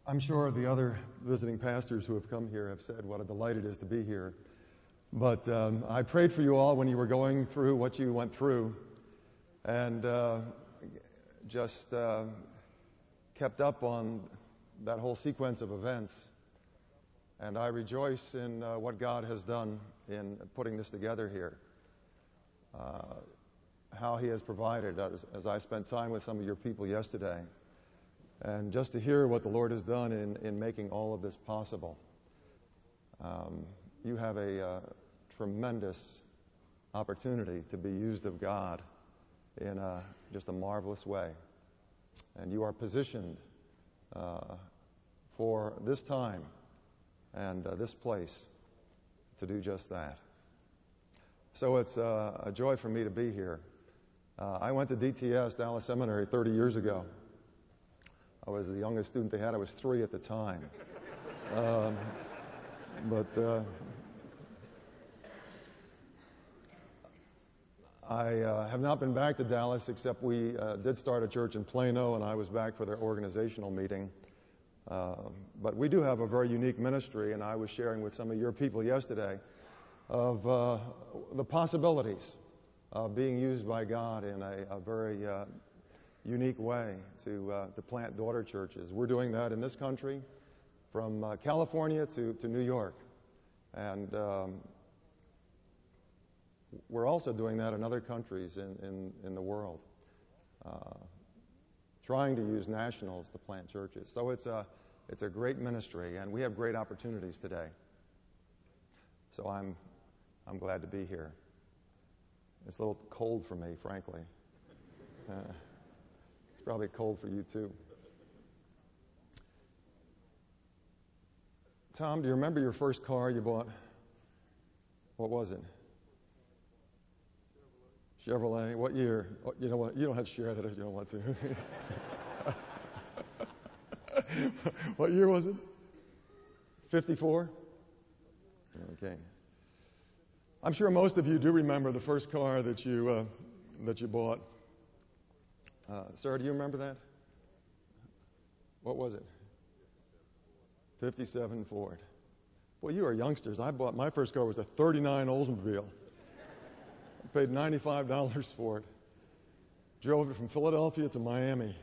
I'm sure the other visiting pastors who have come here have said what a delight it is to be here. But I prayed for you all when you were going through what you went through, and just kept up on that whole sequence of events. And I rejoice in what God has done in putting this together here. How He has provided, as I spent time with some of your people yesterday. And just to hear what the Lord has done in making all of this possible. You have a tremendous opportunity to be used of God in just a marvelous way. And you are positioned for this time and this place to do just that. So it's a joy for me to be here. I went to DTS, Dallas Seminary, 30 years ago. I was the youngest student they had. I was 3 at the time. I have not been back to Dallas, except we did start a church in Plano, and I was back for their organizational meeting. But we do have a very unique ministry, and I was sharing with some of your people yesterday of the possibilities of being used by God in a very unique way to plant daughter churches. We're doing that in this country, from California to New York. And we're also doing that in other countries in the world, trying to use nationals to plant churches. So it's a great ministry, and we have great opportunities today. So I'm glad to be here. It's a little cold for me, frankly. It's probably cold for you too. Tom, do you remember your first car you bought? What was it? Chevrolet. What year? You know what? You don't have to share that if you don't want to. What year was it? 54? Okay. I'm sure most of you do remember the first car that you bought. Sarah, do you remember that? What was it? 57 Ford. Well, you are youngsters. My first car was a 39 Oldsmobile. I paid $95 for it. Drove it from Philadelphia to Miami.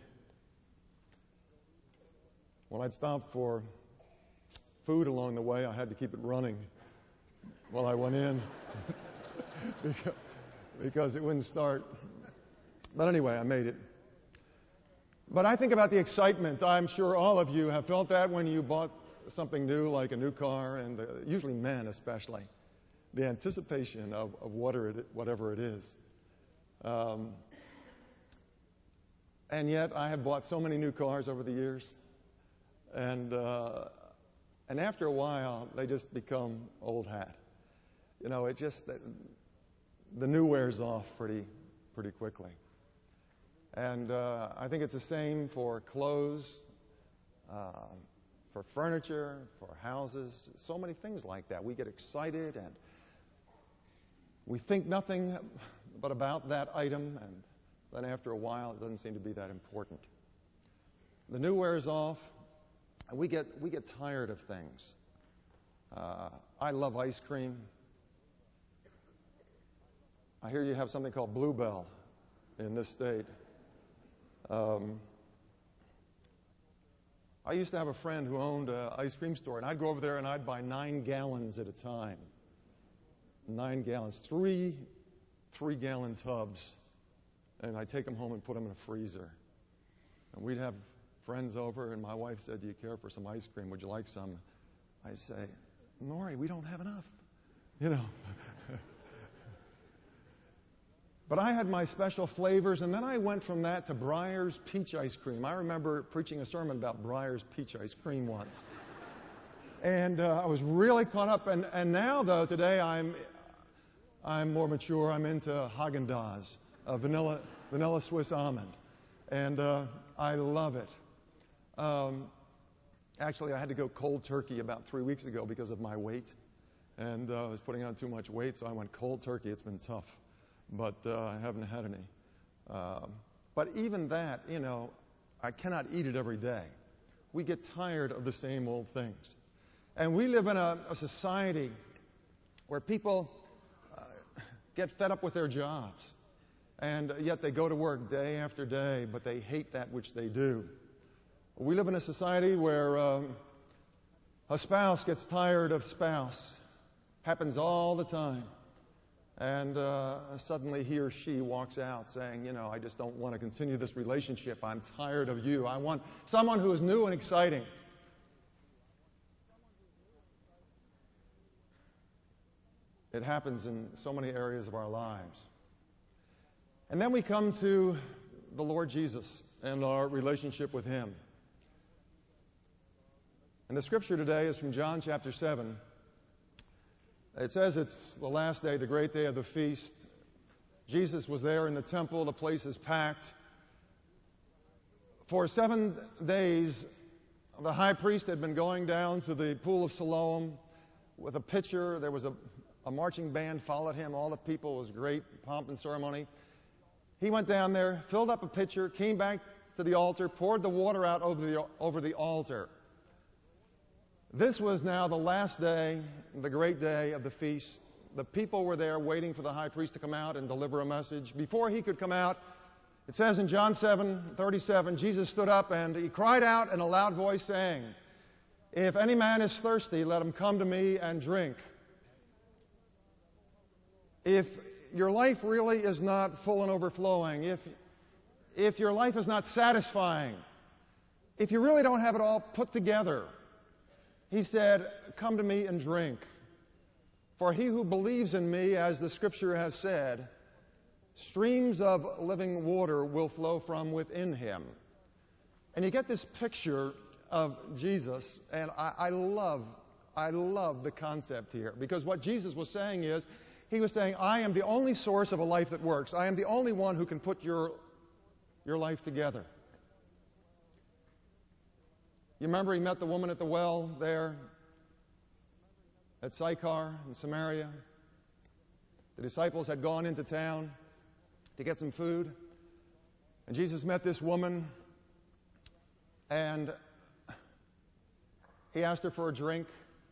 When I'd stop for food along the way, I had to keep it running while I went in because it wouldn't start. But anyway, I made it. But I think about the excitement. I'm sure all of you have felt that when you bought something new, like a new car, and usually men especially, the anticipation of whatever it is. And yet I have bought so many new cars over the years, and after a while they just become old hat. You know, it just the new wears off pretty quickly. And I think it's the same for clothes, for furniture, for houses, so many things like that. We get excited and we think nothing but about that item, and then after a while it doesn't seem to be that important. The new wears off, and we get tired of things. I love ice cream. I hear you have something called Bluebell in this state. I used to have a friend who owned an ice cream store, and I'd go over there and I'd buy 9 gallons at a time. 9 gallons, three-gallon tubs, and I'd take them home and put them in a freezer. And we'd have friends over, and my wife said, "Do you care for some ice cream? Would you like some?" I say, "Nori, we don't have enough," you know. But I had my special flavors, and then I went from that to Breyer's peach ice cream. I remember preaching a sermon about Breyer's peach ice cream once. And I was really caught up. And now, though, today I'm more mature. I'm into Häagen-Dazs, vanilla Swiss almond. And I love it. Actually, I had to go cold turkey about 3 weeks ago because of my weight. And I was putting on too much weight, so I went cold turkey. It's been tough. But I haven't had any. But even that, you know, I cannot eat it every day. We get tired of the same old things. And we live in a society where people get fed up with their jobs. And yet they go to work day after day, but they hate that which they do. We live in a society where a spouse gets tired of spouse. Happens all the time. And suddenly he or she walks out saying, you know, I just don't want to continue this relationship. I'm tired of you. I want someone who is new and exciting. It happens in so many areas of our lives. And then we come to the Lord Jesus and our relationship with Him. And the scripture today is from John chapter 7. It says it's the last day, the great day of the feast. Jesus was there in the temple. The place is packed. For 7 days, the high priest had been going down to the pool of Siloam with a pitcher. There was a marching band followed him. All the people, it was great pomp and ceremony. He went down there, filled up a pitcher, came back to the altar, poured the water out over the altar. This was now the last day, the great day of the feast. The people were there waiting for the high priest to come out and deliver a message. Before he could come out, it says in John 7:37, Jesus stood up and he cried out in a loud voice saying, "If any man is thirsty, let him come to me and drink." If your life really is not full and overflowing, if your life is not satisfying, if you really don't have it all put together, he said, come to me and drink. For he who believes in me, as the scripture has said, streams of living water will flow from within him. And you get this picture of Jesus, and I love the concept here. Because what Jesus was saying is, he was saying, I am the only source of a life that works. I am the only one who can put your life together. You remember he met the woman at the well there at Sychar in Samaria. The disciples had gone into town to get some food. And Jesus met this woman and he asked her for a drink.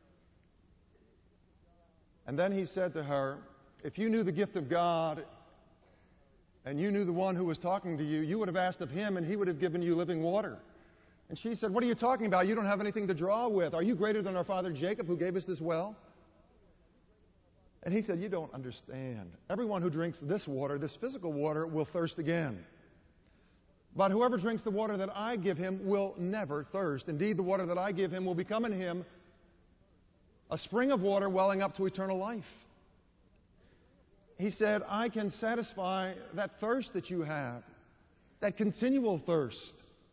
And then he said to her, if you knew the gift of God and you knew the one who was talking to you, you would have asked of him and he would have given you living water. And she said, what are you talking about? You don't have anything to draw with. Are you greater than our father Jacob who gave us this well? And he said, you don't understand. Everyone who drinks this water, this physical water, will thirst again. But whoever drinks the water that I give him will never thirst. Indeed, the water that I give him will become in him a spring of water welling up to eternal life. He said, I can satisfy that thirst that you have, that continual thirst.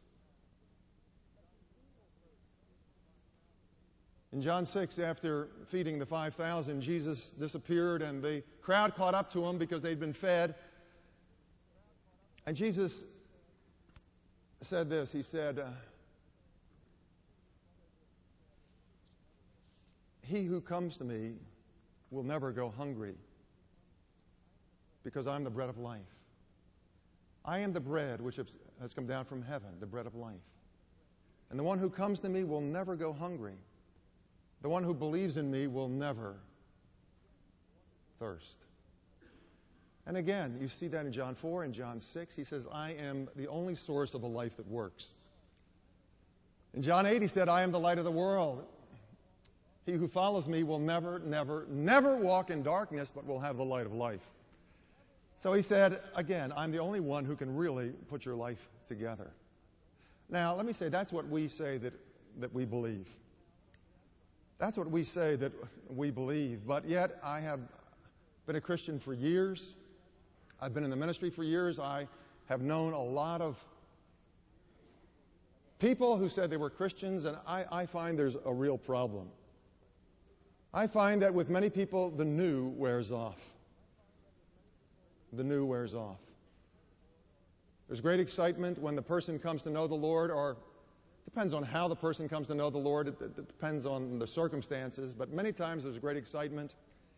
In John 6, after feeding the 5,000, Jesus disappeared and the crowd caught up to him because they'd been fed. And Jesus said this, he said, he who comes to me will never go hungry because I'm the bread of life. I am the bread which has come down from heaven, the bread of life. And the one who comes to me will never go hungry. The one who believes in me will never thirst. And again, you see that in John 4 and John 6. He says, I am the only source of a life that works. In John 8, he said, I am the light of the world. He who follows me will never, never, never walk in darkness, but will have the light of life. So he said, again, I'm the only one who can really put your life together. Now, let me say, that's what we say that we believe. That's what we say that we believe. But yet, I have been a Christian for years. I've been in the ministry for years. I have known a lot of people who said they were Christians, and I find there's a real problem. I find that with many people, the new wears off. The new wears off. There's great excitement when the person comes to know the Lord, or it depends on how the person comes to know the Lord. It depends on the circumstances, but many times there's great excitement.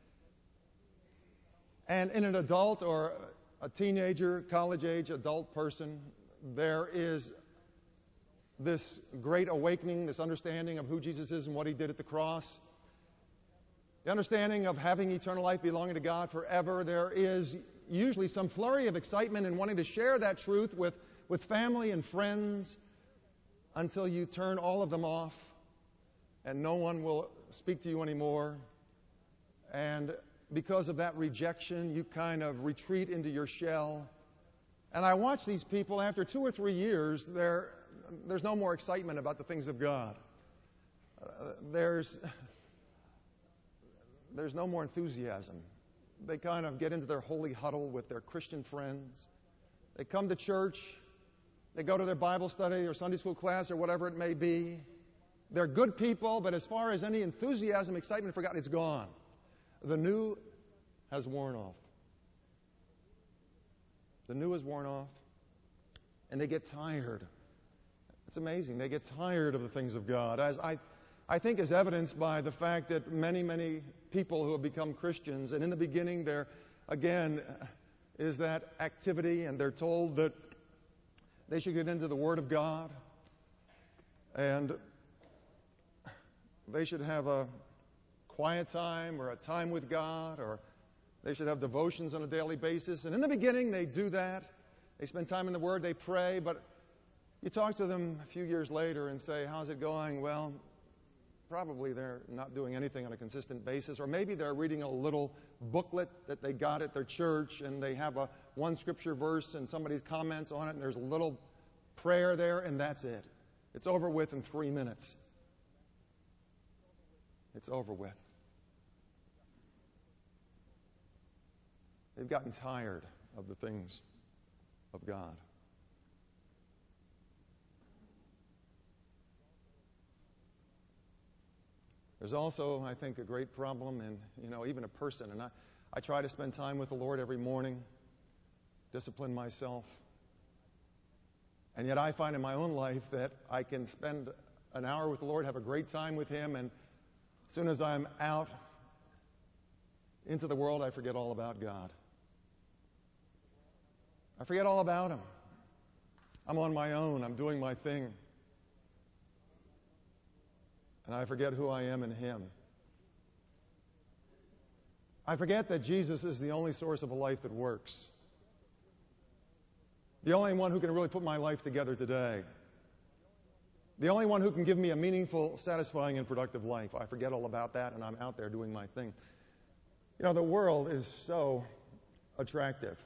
And in an adult or a teenager, college-age adult person, there is this great awakening, this understanding of who Jesus is and what he did at the cross, the understanding of having eternal life belonging to God forever, there is usually some flurry of excitement in wanting to share that truth with family and friends until you turn all of them off and no one will speak to you anymore. And because of that rejection, you kind of retreat into your shell. And I watch these people, after 2 or 3 years, there's no more excitement about the things of God. There's no more enthusiasm. They kind of get into their holy huddle with their Christian friends. They come to church. They go to their Bible study or Sunday school class or whatever it may be. They're good people, but as far as any enthusiasm, excitement for God, it's gone. The new has worn off. The new has worn off, and they get tired. It's amazing. They get tired of the things of God. As I think is evidenced by the fact that many, many people who have become Christians, and in the beginning there, again, is that activity, and they're told that they should get into the Word of God, and they should have a quiet time or a time with God, or they should have devotions on a daily basis. And in the beginning, they do that. They spend time in the Word, they pray, but you talk to them a few years later and say, how's it going? Well, probably they're not doing anything on a consistent basis, or maybe they're reading a little booklet that they got at their church, and they have one scripture verse and somebody's comments on it, and there's a little prayer there, and that's it. It's over with in 3 minutes. It's over with. They've gotten tired of the things of God. There's also, I think, a great problem in, even a person. And I try to spend time with the Lord every morning, discipline myself. And yet I find in my own life that I can spend an hour with the Lord, have a great time with Him, and as soon as I'm out into the world, I forget all about God. I forget all about Him. I'm on my own. I'm doing my thing. And I forget who I am in Him. I forget that Jesus is the only source of a life that works. The only one who can really put my life together today. The only one who can give me a meaningful, satisfying, and productive life. I forget all about that, and I'm out there doing my thing. The world is so attractive.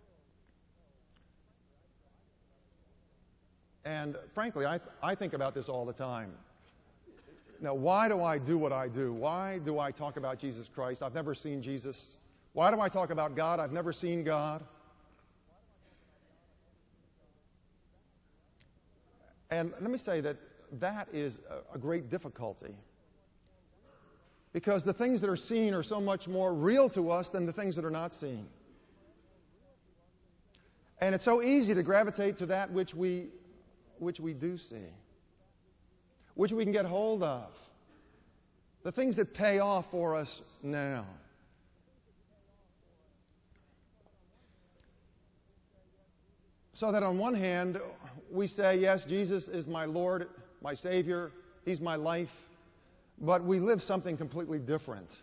And frankly, I think about this all the time. Now, why do I do what I do? Why do I talk about Jesus Christ? I've never seen Jesus. Why do I talk about God? I've never seen God. And let me say that is a great difficulty. Because the things that are seen are so much more real to us than the things that are not seen. And it's so easy to gravitate to that which we do see, which we can get hold of, the things that pay off for us now. So that on one hand, we say, yes, Jesus is my Lord, my Savior, He's my life, but we live something completely different.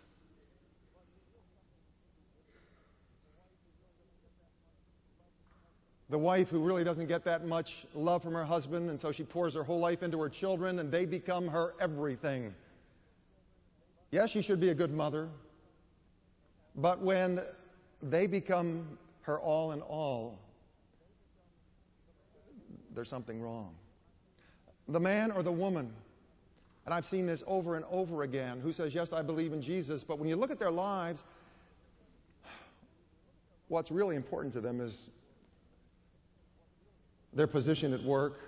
The wife who really doesn't get that much love from her husband, and so she pours her whole life into her children, and they become her everything. Yes, she should be a good mother, but when they become her all in all, there's something wrong. The man or the woman, and I've seen this over and over again, who says, yes, I believe in Jesus, but when you look at their lives, what's really important to them is their position at work,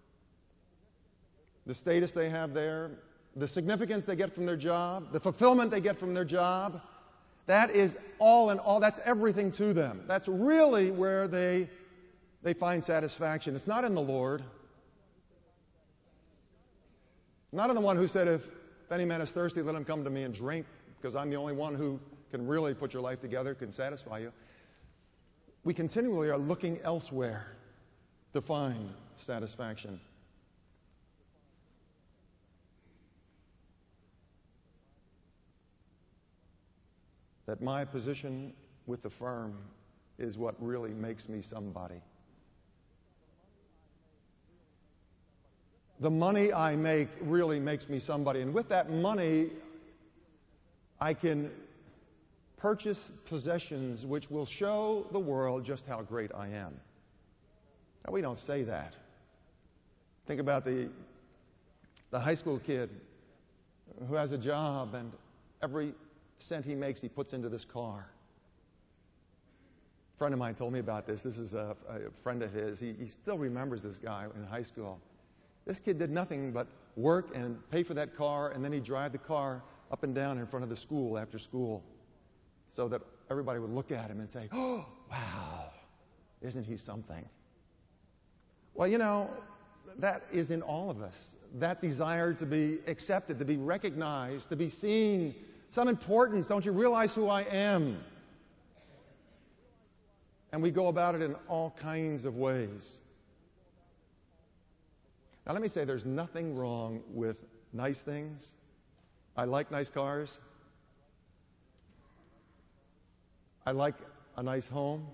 the status they have there, the significance they get from their job, the fulfillment they get from their job. That is all in all. That's everything to them. That's really where they find satisfaction. It's not in the Lord. Not in the one who said, if any man is thirsty, let him come to me and drink, because I'm the only one who can really put your life together, can satisfy you. We continually are looking elsewhere to find satisfaction. that my position with the firm is what really makes me somebody. The money I make really makes me somebody. And with that money, I can purchase possessions which will show the world just how great I am. Now, we don't say that. Think about the high school kid who has a job, and every cent he makes, he puts into this car. A friend of mine told me about this. This is a friend of his. He still remembers this guy in high school. This kid did nothing but work and pay for that car, and then he'd drive the car up and down in front of the school after school so that everybody would look at him and say, "Oh, wow, isn't he something?" Well, you know, that is in all of us. That desire to be accepted, to be recognized, to be seen, some importance. Don't you realize who I am? And we go about it in all kinds of ways. Now, let me say there's nothing wrong with nice things. I like nice cars. I like a nice home.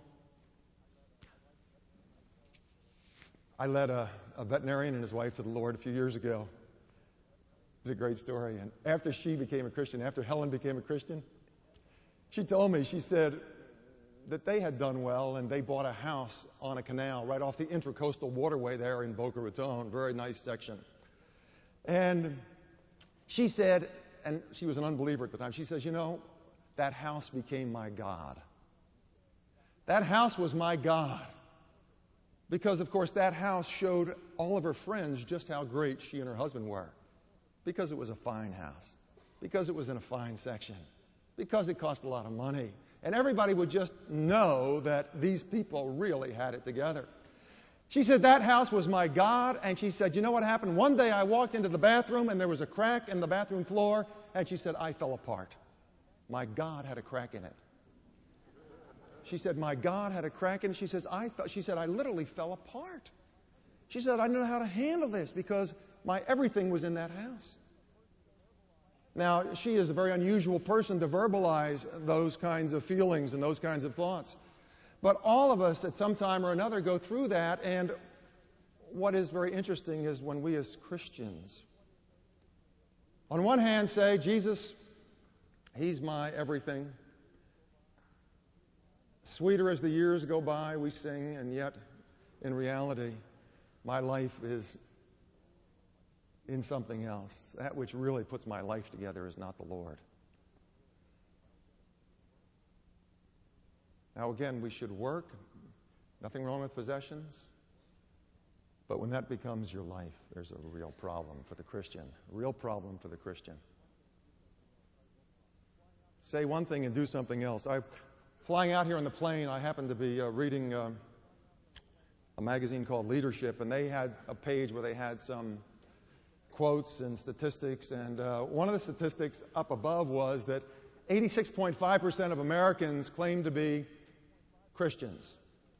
I led a veterinarian and his wife to the Lord a few years ago. It's a great story. And after she became a Christian, after Helen became a Christian, she told me, she said that they had done well and they bought a house on a canal right off the Intracoastal Waterway there in Boca Raton, very nice section. And she said, and she was an unbeliever at the time, she says, you know, that house became my God. That house was my God. Because, of course, that house showed all of her friends just how great she and her husband were. Because it was a fine house. Because it was in a fine section. Because it cost a lot of money. And everybody would just know that these people really had it together. She said, that house was my God. And she said, you know what happened? One day I walked into the bathroom and there was a crack in the bathroom floor. And she said, I fell apart. My God had a crack in it. She said, my God had a crack in it. She said, I literally fell apart. She said, I didn't know how to handle this because my everything was in that house. Now, she is a very unusual person to verbalize those kinds of feelings and those kinds of thoughts. But all of us at some time or another go through that, and what is very interesting is when we as Christians, on one hand, say, Jesus, He's my everything. Sweeter as the years go by, we sing, and yet, in reality, my life is in something else. That which really puts my life together is not the Lord. Now, again, we should work. Nothing wrong with possessions. But when that becomes your life, there's a real problem for the Christian. A real problem for the Christian. Say one thing and do something else. Flying out here on the plane, I happened to be reading a magazine called Leadership, and they had a page where they had some quotes and statistics, and one of the statistics up above was that 86.5% of Americans claim to be Christians.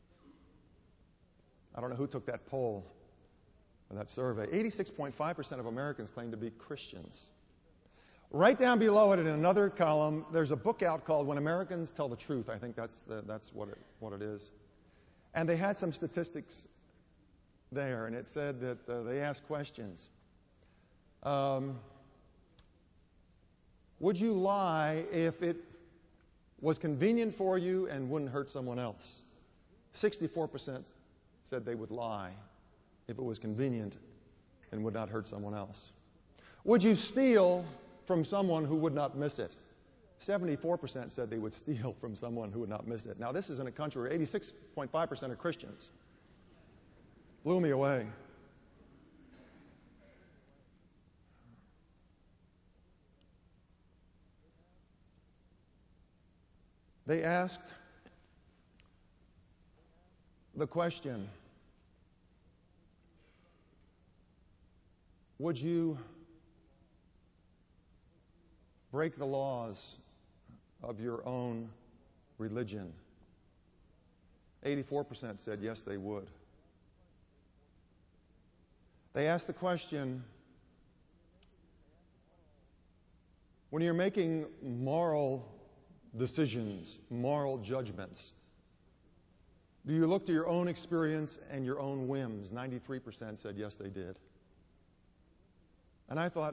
I don't know who took that poll or that survey. 86.5% of Americans claim to be Christians. Right down below it in another column, there's a book out called When Americans Tell the Truth. I think that's what it is. And they had some statistics there, and it said that they asked questions. Would you lie if it was convenient for you and wouldn't hurt someone else? 64% said they would lie if it was convenient and would not hurt someone else. Would you steal from someone who would not miss it? 74% said they would steal from someone who would not miss it. Now, this is in a country where 86.5% are Christians. Blew me away. They asked the question, would you break the laws of your own religion? 84% said yes, they would. They asked the question, when you're making moral decisions, moral judgments? Do you look to your own experience and your own whims? 93% said yes, they did. And I thought,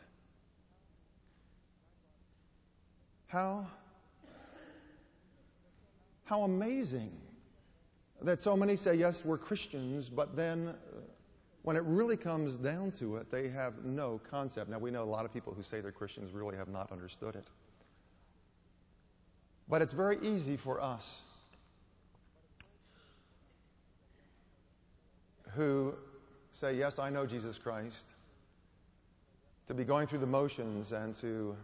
how amazing that so many say, yes, we're Christians, but then when it really comes down to it, they have no concept. Now, we know a lot of people who say they're Christians really have not understood it. But it's very easy for us who say, yes, I know Jesus Christ, to be going through the motions and to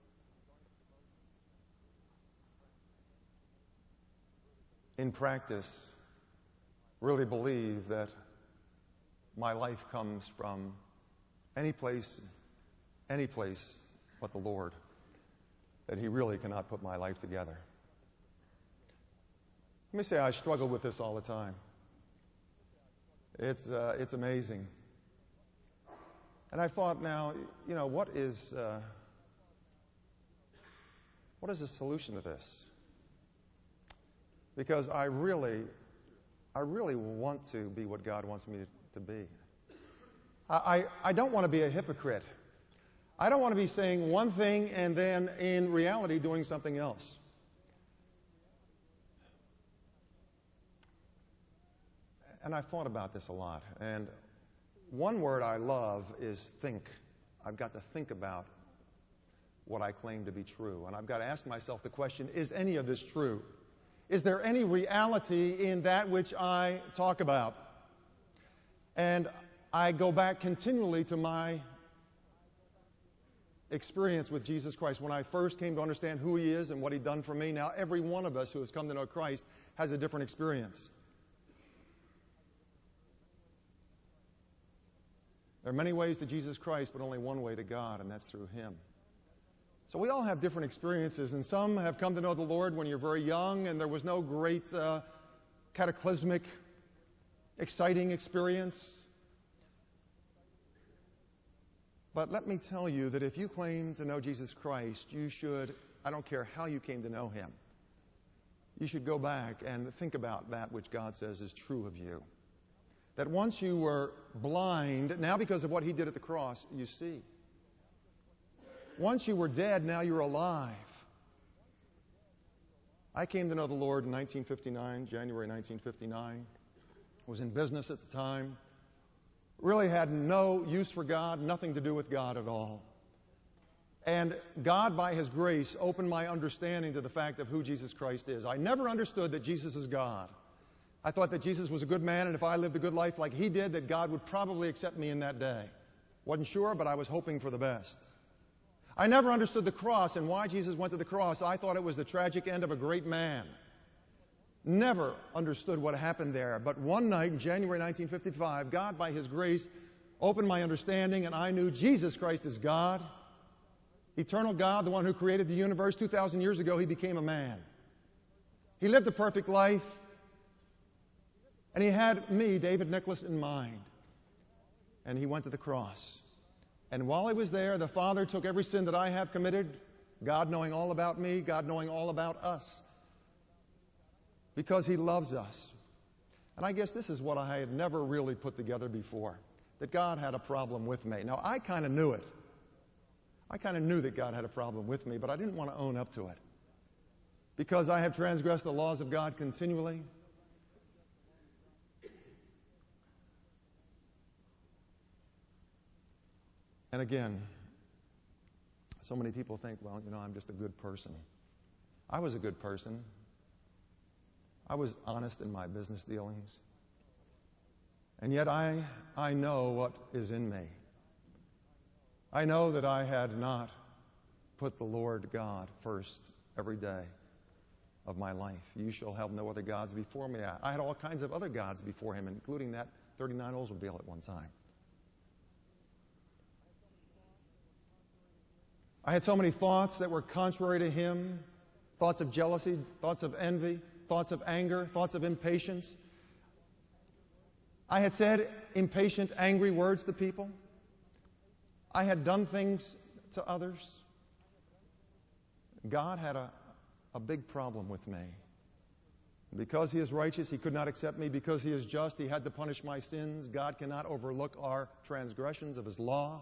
in practice really believe that my life comes from any place but the Lord, that He really cannot put my life together. Let me say I struggle with this all the time. It's amazing. And I thought, now, what is the solution to this? Because I really want to be what God wants me to be. I don't want to be a hypocrite. I don't want to be saying one thing and then in reality doing something else. And I've thought about this a lot. And one word I love is think. I've got to think about what I claim to be true. And I've got to ask myself the question, is any of this true? Is there any reality in that which I talk about? And I go back continually to my experience with Jesus Christ. When I first came to understand who He is and what He'd done for me, now every one of us who has come to know Christ has a different experience. There are many ways to Jesus Christ, but only one way to God, and that's through Him. So we all have different experiences, and some have come to know the Lord when you're very young, and there was no great cataclysmic, exciting experience. But let me tell you that if you claim to know Jesus Christ, you should, I don't care how you came to know Him, you should go back and think about that which God says is true of you. That once you were blind, now because of what He did at the cross, you see. Once you were dead, now you're alive. I came to know the Lord in 1959, January 1959. Was in business at the time. Really had no use for God, nothing to do with God at all. And God, by His grace, opened my understanding to the fact of who Jesus Christ is. I never understood that Jesus is God. I thought that Jesus was a good man, and if I lived a good life like He did, that God would probably accept me in that day. Wasn't sure, but I was hoping for the best. I never understood the cross and why Jesus went to the cross. I thought it was the tragic end of a great man. Never understood what happened there. But one night in January 1955, God, by His grace, opened my understanding, and I knew Jesus Christ is God. Eternal God, the one who created the universe 2,000 years ago, He became a man. He lived a perfect life, and He had me, David Nicholas, in mind. And He went to the cross. And while He was there, the Father took every sin that I have committed, God knowing all about me, God knowing all about us, because He loves us. And I guess this is what I had never really put together before, that God had a problem with me. Now, I kind of knew it. I kind of knew that God had a problem with me, but I didn't want to own up to it. Because I have transgressed the laws of God continually. And again, so many people think, well, I'm just a good person. I was a good person. I was honest in my business dealings. And yet I know what is in me. I know that I had not put the Lord God first every day of my life. You shall have no other gods before me. I had all kinds of other gods before Him, including that 39 Oldsmobile at one time. I had so many thoughts that were contrary to Him, thoughts of jealousy, thoughts of envy, thoughts of anger, thoughts of impatience. I had said impatient, angry words to people. I had done things to others. God had a a big problem with me. Because he is righteous, he could not accept me. Because he is just, he had to punish my sins. God cannot overlook our transgressions of his law.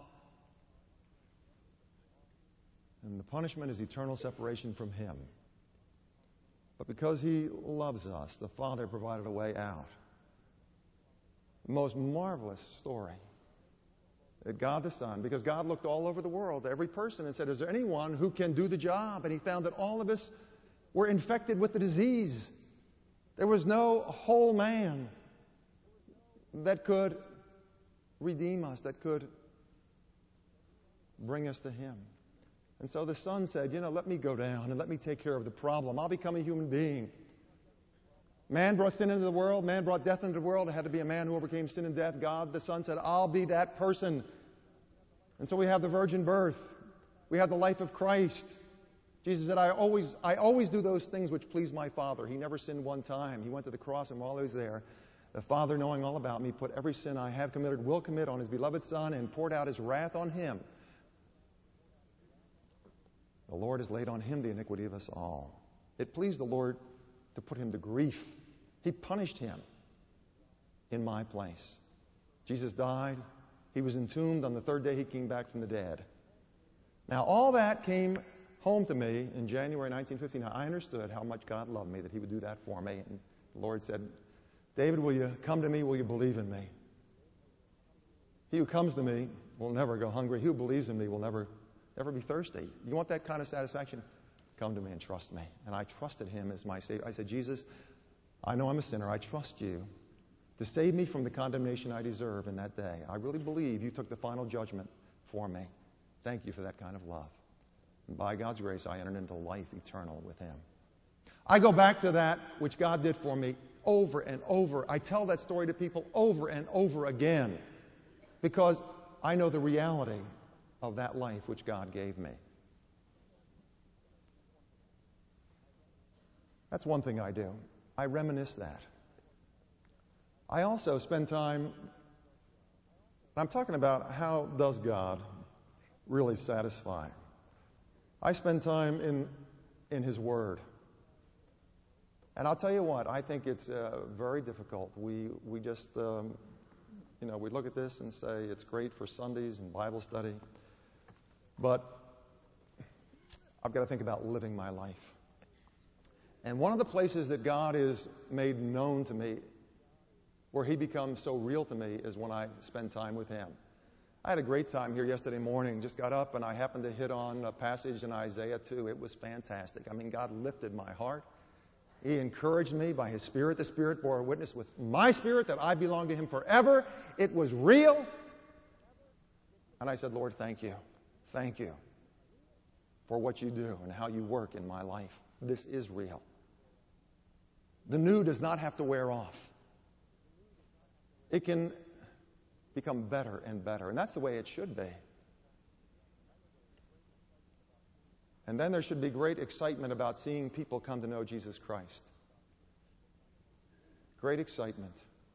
And the punishment is eternal separation from him. But because he loves us, the Father provided a way out. The most marvelous story. That God the Son, because God looked all over the world, every person, and said, is there anyone who can do the job? And he found that all of us were infected with the disease. There was no whole man that could redeem us, that could bring us to him. And so the Son said, let me go down and let me take care of the problem. I'll become a human being. Man brought sin into the world. Man brought death into the world. It had to be a man who overcame sin and death. God, the Son, said, I'll be that person. And so we have the virgin birth. We have the life of Christ. Jesus said, I always do those things which please my Father. He never sinned one time. He went to the cross, and while he was there, the Father, knowing all about me, put every sin I have committed, will commit on his beloved Son, and poured out his wrath on him. The Lord has laid on him the iniquity of us all. It pleased the Lord to put him to grief. He punished him in my place. Jesus died. He was entombed. On the third day, he came back from the dead. Now, all that came home to me in January 1959. I understood how much God loved me, that he would do that for me. And the Lord said, David, will you come to me? Will you believe in me? He who comes to me will never go hungry. He who believes in me will never be thirsty. You want that kind of satisfaction? Come to me and trust me. And I trusted him as my Savior. I said, Jesus, I know I'm a sinner. I trust you to save me from the condemnation I deserve in that day. I really believe you took the final judgment for me. Thank you for that kind of love. And by God's grace, I entered into life eternal with him. I go back to that which God did for me over and over. I tell that story to people over and over again because I know the reality of that life which God gave me. That's one thing I do. I reminisce that. I also spend time, I'm talking about how does God really satisfy. I spend time in his Word. And I'll tell you what, I think it's very difficult. We just, we look at this and say it's great for Sundays and Bible study. But I've got to think about living my life. And one of the places that God is made known to me, where he becomes so real to me, is when I spend time with him. I had a great time here yesterday morning. Just got up and I happened to hit on a passage in Isaiah 2. It was fantastic. I mean, God lifted my heart. He encouraged me by his Spirit. The Spirit bore witness with my spirit that I belong to him forever. It was real. And I said, Lord, thank you. Thank you for what you do and how you work in my life. This is real. The new does not have to wear off. It can become better and better. And that's the way it should be. And then there should be great excitement about seeing people come to know Jesus Christ. Great excitement.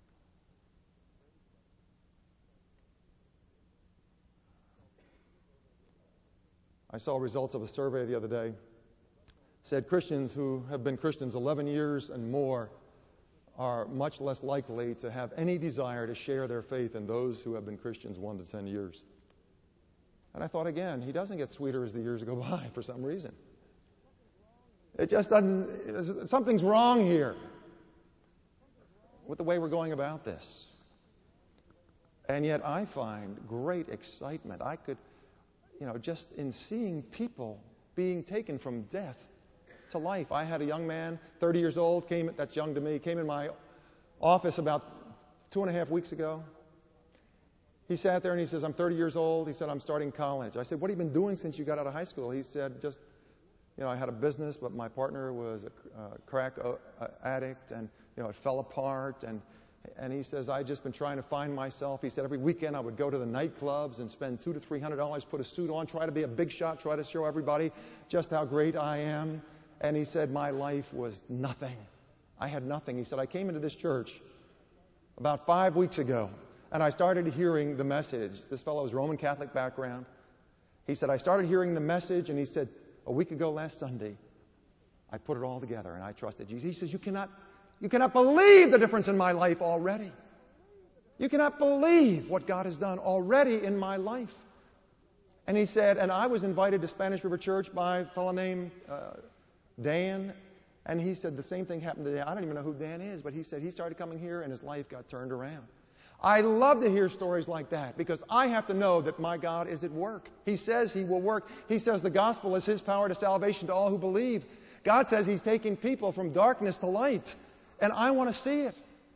I saw results of a survey the other day. Said Christians who have been Christians 11 years and more are much less likely to have any desire to share their faith than those who have been Christians 1 to 10 years. And I thought again, he doesn't get sweeter as the years go by for some reason. It just doesn't, something's wrong here with the way we're going about this. And yet I find great excitement. I could, just in seeing people being taken from death to life. I had a young man, 30 years old, that's young to me, came in my office about 2.5 weeks ago. He sat there and he says, I'm 30 years old. He said, I'm starting college. I said, what have you been doing since you got out of high school? He said, I had a business, but my partner was a crack addict, and, it fell apart. And he says, I've just been trying to find myself. He said, every weekend I would go to the nightclubs and spend $200 to $300, put a suit on, try to be a big shot, try to show everybody just how great I am. And he said, my life was nothing. I had nothing. He said, I came into this church about 5 weeks ago, and I started hearing the message. This fellow was Roman Catholic background. He said, I started hearing the message, and he said, a week ago last Sunday, I put it all together and I trusted Jesus. He says, you cannot believe the difference in my life already. You cannot believe what God has done already in my life. And he said, and I was invited to Spanish River Church by a fellow named Dan. And he said the same thing happened to Dan. I don't even know who Dan is, but he said he started coming here and his life got turned around. I love to hear stories like that because I have to know that my God is at work. He says he will work. He says the gospel is his power to salvation to all who believe. God says he's taking people from darkness to light. And I want to see it.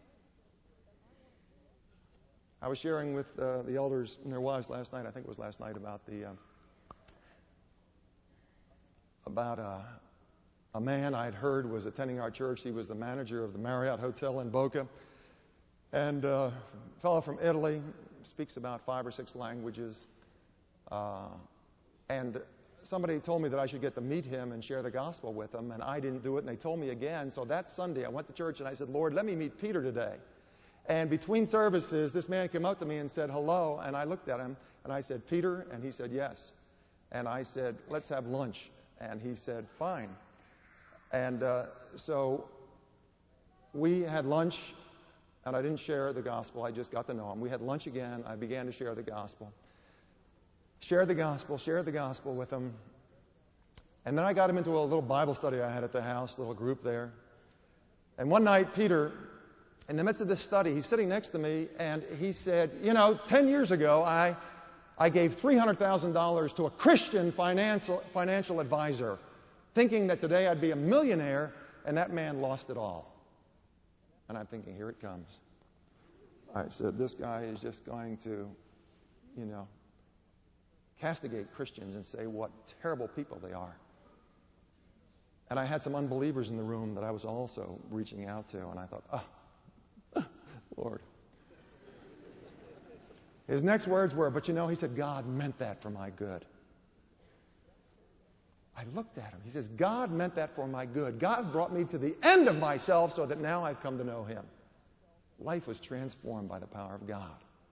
I was sharing with the elders and their wives last night, I think it was last night, about a man I had heard was attending our church. He was the manager of the Marriott Hotel in Boca. And a fellow from Italy, speaks about 5 or 6 languages. And somebody told me that I should get to meet him and share the gospel with him, and I didn't do it, and they told me again. So that Sunday I went to church and I said, Lord, let me meet Peter today. And between services, this man came up to me and said, hello, and I looked at him and I said, Peter? And he said, yes. And I said, let's have lunch. And he said, fine. And so we had lunch, and I didn't share the gospel. I just got to know him. We had lunch again. I began to share the gospel. Shared the gospel with him. And then I got him into a little Bible study I had at the house, a little group there. And one night, Peter, in the midst of this study, he's sitting next to me, and he said, 10 years ago, I gave $300,000 to a Christian financial advisor, thinking that today I'd be a millionaire, and that man lost it all. And I'm thinking, here it comes. I said, this guy is just going to, castigate Christians and say what terrible people they are. And I had some unbelievers in the room that I was also reaching out to, and I thought, Lord. His next words were, but he said, God meant that for my good. I looked at him. He says, God meant that for my good. God brought me to the end of myself so that now I've come to know him. Life was transformed by the power of God.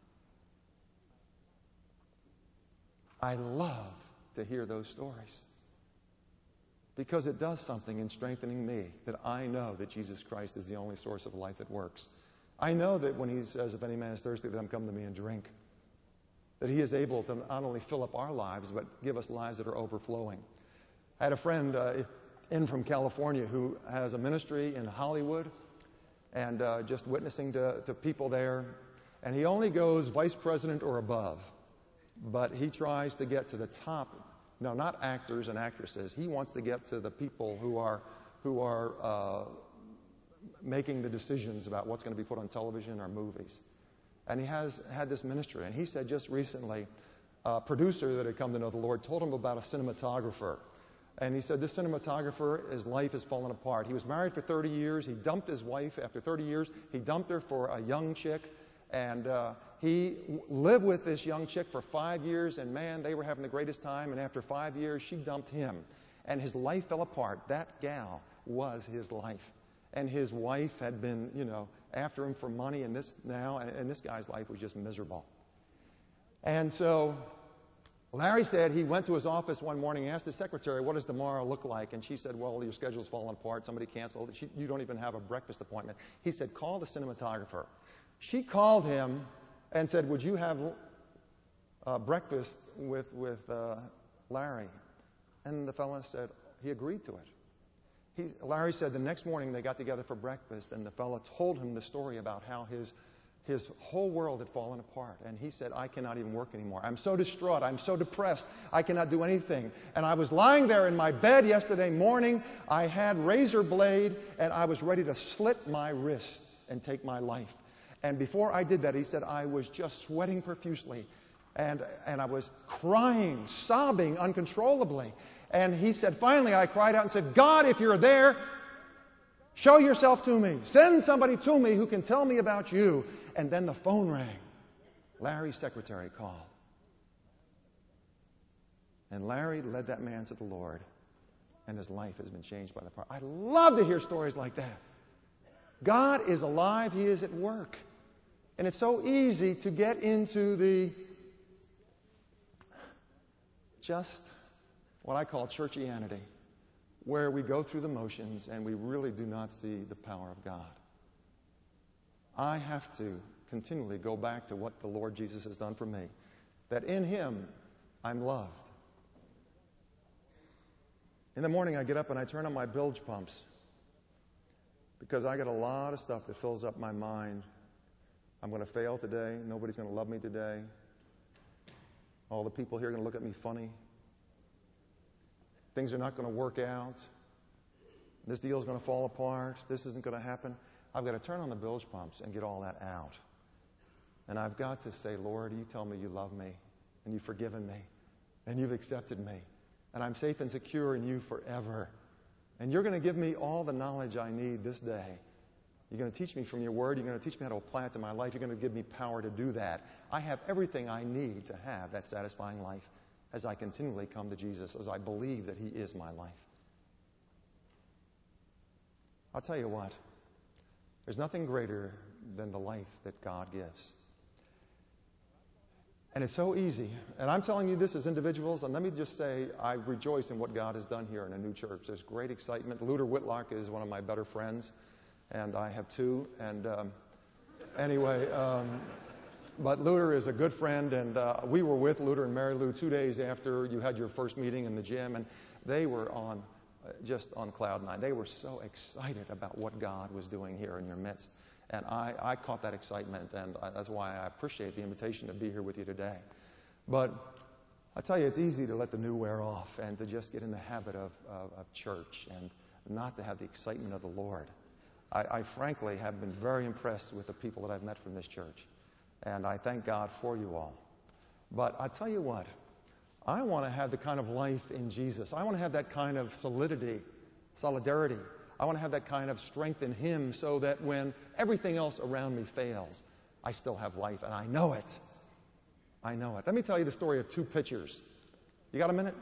I love to hear those stories because it does something in strengthening me that I know that Jesus Christ is the only source of life that works. I know that when he says, if any man is thirsty, let him come to me and drink, that he is able to not only fill up our lives, but give us lives that are overflowing. I had a friend in from California who has a ministry in Hollywood and just witnessing to people there. And he only goes vice president or above. But he tries to get to the top. No, not actors and actresses. He wants to get to the people who are making the decisions about what's going to be put on television or movies. And he has had this ministry. And he said just recently, a producer that had come to know the Lord told him about a cinematographer. And he said, this cinematographer, his life has fallen apart. He was married for 30 years. He dumped his wife after 30 years. He dumped her for a young chick. And he lived with this young chick for 5 years, and man, they were having the greatest time. And after 5 years, she dumped him. And his life fell apart. That gal was his life. And his wife had been, after him for money, and this guy's life was just miserable. And so Larry said he went to his office one morning and asked his secretary, what does tomorrow look like? And she said, well, your schedule's fallen apart. Somebody canceled. You don't even have a breakfast appointment. He said, call the cinematographer. She called him and said, would you have breakfast with Larry? And the fellow said, he agreed to it. Larry said the next morning they got together for breakfast, and the fellow told him the story about how his whole world had fallen apart. And he said, I cannot even work anymore. I'm so distraught. I'm so depressed. I cannot do anything. And I was lying there in my bed yesterday morning. I had razor blade, and I was ready to slit my wrist and take my life. And before I did that, he said, I was just sweating profusely. And I was crying, sobbing uncontrollably. And he said, finally, I cried out and said, God, if you're there, show yourself to me. Send somebody to me who can tell me about you. And then the phone rang. Larry's secretary called. And Larry led that man to the Lord. And his life has been changed by the power. I love to hear stories like that. God is alive. He is at work. And it's so easy to get into the just what I call churchianity. where we go through the motions and we really do not see the power of God. I have to continually go back to what the Lord Jesus has done for me, that in Him I'm loved. In the morning I get up and I turn on my bilge pumps because I got a lot of stuff that fills up my mind. I'm going to fail today. Nobody's going to love me today. All the people here are going to look at me funny. Things are not going to work out. This deal is going to fall apart. This isn't going to happen. I've got to turn on the bilge pumps and get all that out. And I've got to say, Lord, you tell me you love me, and you've forgiven me, and you've accepted me, and I'm safe and secure in you forever. And you're going to give me all the knowledge I need this day. You're going to teach me from your word. You're going to teach me how to apply it to my life. You're going to give me power to do that. I have everything I need to have that satisfying life as I continually come to Jesus, as I believe that He is my life. I'll tell you what, there's nothing greater than the life that God gives. And it's so easy. And I'm telling you this as individuals, and let me just say, I rejoice in what God has done here in a new church. There's great excitement. Luther Whitlock is one of my better friends, and I have two. And but Luther is a good friend, and we were with Luther and Mary Lou 2 days after you had your first meeting in the gym, and they were just on cloud nine. They were so excited about what God was doing here in your midst. And I caught that excitement, and that's why I appreciate the invitation to be here with you today. But I tell you, it's easy to let the new wear off and to just get in the habit of church and not to have the excitement of the Lord. I frankly have been very impressed with the people that I've met from this church, and I thank God for you all. But I tell you what, I want to have the kind of life in Jesus. I want to have that kind of solidarity. I want to have that kind of strength in Him so that when everything else around me fails, I still have life, and I know it. I know it. Let me tell you the story of two pitchers. You got a minute?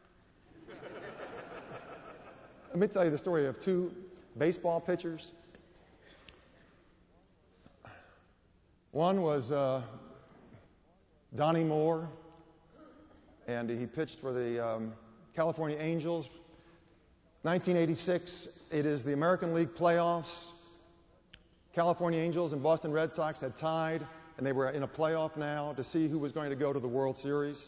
Let me tell you the story of two baseball pitchers. One was Donnie Moore, and he pitched for the California Angels. 1986, it is the American League playoffs. California Angels and Boston Red Sox had tied, and they were in a playoff now to see who was going to go to the World Series.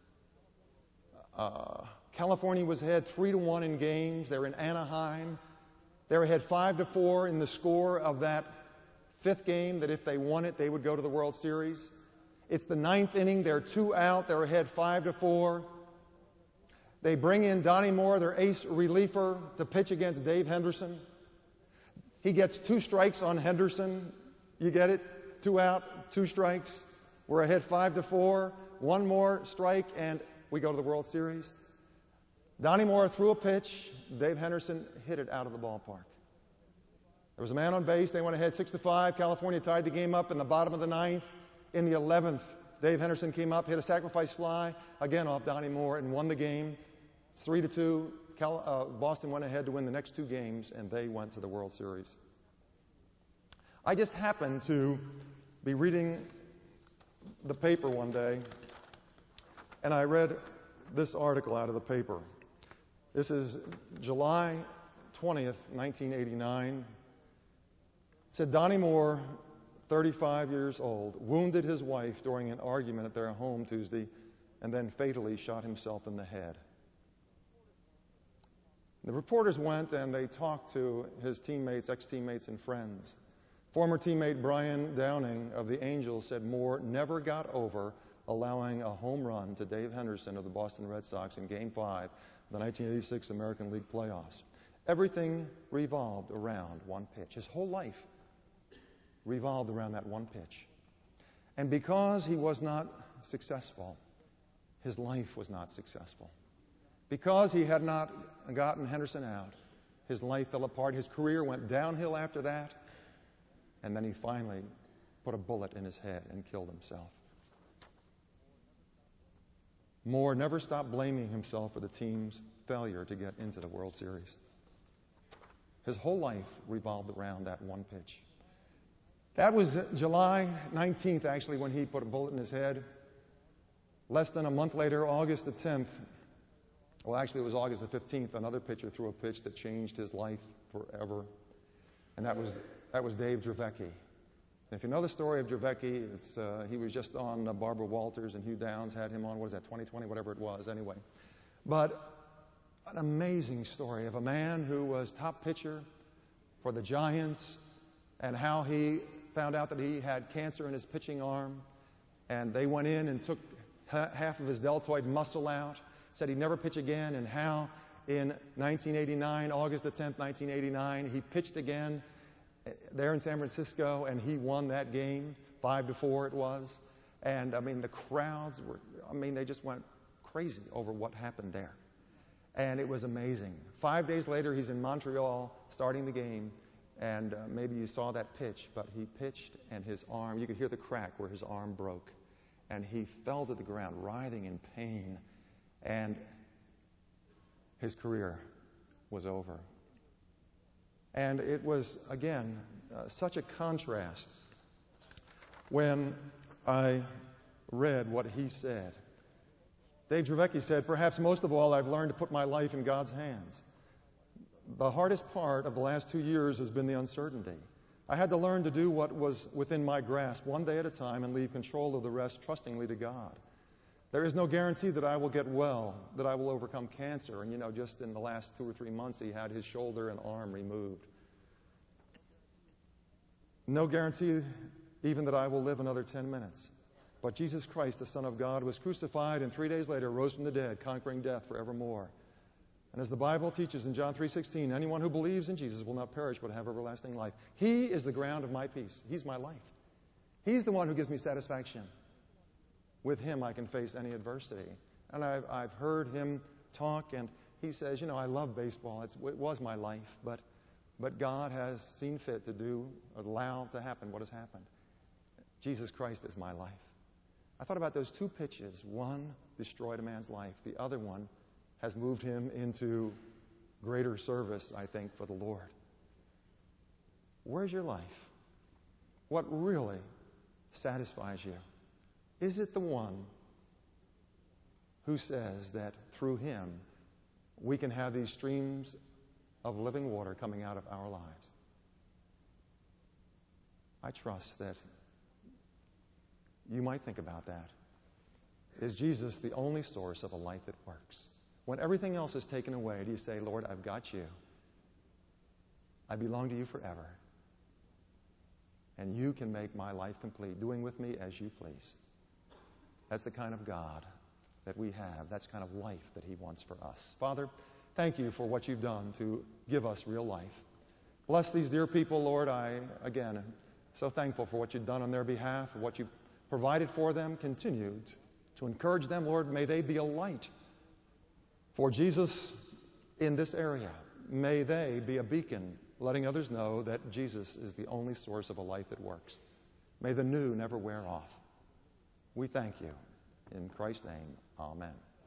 California was ahead 3-1 in games. They were in Anaheim. They were ahead 5-4 in the score of that fifth game, that if they won it, they would go to the World Series. It's the ninth inning. They're 2 out. They're ahead 5-4. They bring in Donnie Moore, their ace reliever, to pitch against Dave Henderson. He gets 2 strikes on Henderson. You get it? 2 out, 2 strikes. We're ahead 5-4. 1 more strike, and we go to the World Series. Donnie Moore threw a pitch. Dave Henderson hit it out of the ballpark. There was a man on base. They went ahead 6-5. California tied the game up in the bottom of the ninth. In the 11th, Dave Henderson came up, hit a sacrifice fly, again off Donnie Moore, and won the game. It's 3-2. Boston went ahead to win the next 2 games, and they went to the World Series. I just happened to be reading the paper one day, and I read this article out of the paper. This is July 20th, 1989. It said, Donnie Moore, 35 years old, wounded his wife during an argument at their home Tuesday, and then fatally shot himself in the head. The reporters went and they talked to his teammates, ex-teammates, and friends. Former teammate Brian Downing of the Angels said Moore never got over allowing a home run to Dave Henderson of the Boston Red Sox in Game 5 of the 1986 American League playoffs. Everything revolved around one pitch. His whole life revolved around that one pitch. And because he was not successful, his life was not successful. Because he had not gotten Henderson out, his life fell apart. His career went downhill after that. And then he finally put a bullet in his head and killed himself. Moore never stopped blaming himself for the team's failure to get into the World Series. His whole life revolved around that one pitch. That was July 19th, actually, when he put a bullet in his head. Less than a month later, August the 10th, Well, actually, it was August the 15th. Another pitcher threw a pitch that changed his life forever, and that was Dave Dravecky. If you know the story of Dravecky, he was just on Barbara Walters, and Hugh Downs had him on, 2020, whatever it was, anyway. But an amazing story of a man who was top pitcher for the Giants, and how he found out that he had cancer in his pitching arm, and they went in and took half of his deltoid muscle out, said he'd never pitch again, and how in 1989, August the 10th, 1989, he pitched again there in San Francisco, and he won that game, 5-4 it was. And, the crowds they just went crazy over what happened there. And it was amazing. 5 days later, he's in Montreal starting the game, and maybe you saw that pitch, but he pitched, and his arm, you could hear the crack where his arm broke. And he fell to the ground, writhing in pain, and his career was over. And it was, again, such a contrast when I read what he said. Dave Dravecky said, "Perhaps most of all, I've learned to put my life in God's hands. The hardest part of the last 2 years has been the uncertainty. I had to learn to do what was within my grasp, one day at a time, and leave control of the rest trustingly to God. There is no guarantee that I will get well, that I will overcome cancer." And, just in the last 2 or 3 months, he had his shoulder and arm removed. "No guarantee even that I will live another 10 minutes. But Jesus Christ, the Son of God, was crucified and 3 days later rose from the dead, conquering death forevermore. And as the Bible teaches in John 3:16, anyone who believes in Jesus will not perish but have everlasting life. He is the ground of my peace. He's my life. He's the one who gives me satisfaction. With him I can face any adversity." And I've heard him talk, and he says, I love baseball. It was my life, but God has seen fit to allow to happen what has happened. Jesus Christ is my life. I thought about those two pitches. One destroyed a man's life. The other one has moved him into greater service, I think, for the Lord. Where's your life? What really satisfies you? Is it the one who says that through him we can have these streams of living water coming out of our lives? I trust that you might think about that. Is Jesus the only source of a life that works? When everything else is taken away, do you say, "Lord, I've got you. I belong to you forever. And you can make my life complete, doing with me as you please"? That's the kind of God that we have. That's the kind of life that he wants for us. Father, thank you for what you've done to give us real life. Bless these dear people, Lord. I, again, am so thankful for what you've done on their behalf, for what you've provided for them. Continue to encourage them, Lord. May they be a light for Jesus in this area. May they be a beacon, letting others know that Jesus is the only source of a life that works. May the new never wear off. We thank you. In Christ's name, amen.